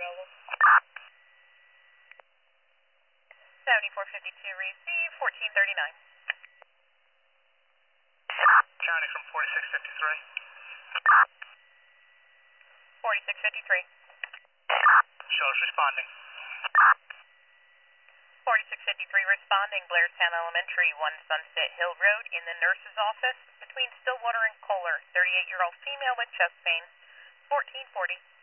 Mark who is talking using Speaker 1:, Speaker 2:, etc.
Speaker 1: available.
Speaker 2: 7452 receive, 1439.
Speaker 3: County from 4653.
Speaker 2: 4653.
Speaker 3: Shows responding.
Speaker 2: 4653 responding, Blairstown Elementary, 1 Sunset Hill Road, in the nurse's office, between Stillwater and Kohler, 38-year-old female with chest pain, 1440.